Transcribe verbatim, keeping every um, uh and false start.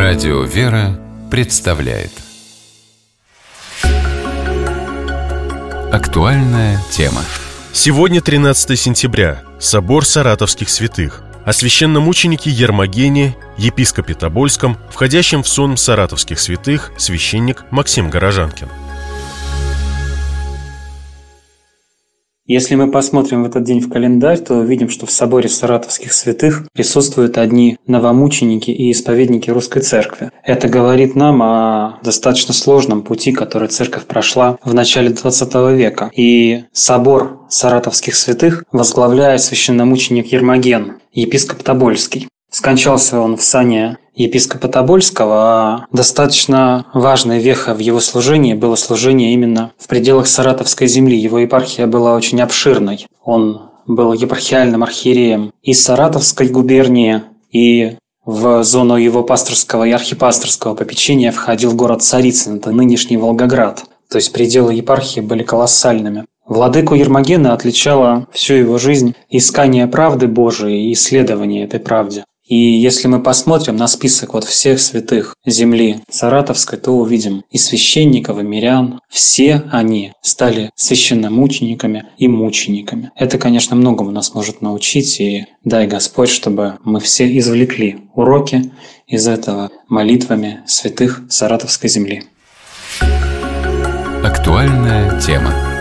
Радио «Вера» представляет актуальная тема. Сегодня тринадцатое сентября. Собор Саратовских святых. О священномученике Ермогене, епископе Тобольском, входящем в сон саратовских святых, священник Максим Горожанкин. Если мы посмотрим в этот день в календарь, то увидим, что в соборе Саратовских святых присутствуют одни новомученики и исповедники Русской Церкви. Это говорит нам о достаточно сложном пути, который Церковь прошла в начале двадцатого века. И собор Саратовских святых возглавляет священномученик Ермоген, епископ Тобольский. Скончался он в сане епископа Тобольского, а достаточно важной вехой в его служении было служение именно в пределах Саратовской земли. Его епархия была очень обширной. Он был епархиальным архиереем и Саратовской губернии, и в зону его пасторского и архипасторского попечения входил город Царицын, это нынешний Волгоград. То есть пределы епархии были колоссальными. Владыку Ермогена отличало всю его жизнь искание правды Божией и исследование этой правде. И если мы посмотрим на список вот всех святых земли Саратовской, то увидим и священников, и мирян. Все они стали священномучениками и мучениками. Это, конечно, многому нас может научить, и дай Господь, чтобы мы все извлекли уроки из этого молитвами святых Саратовской земли. Актуальная тема.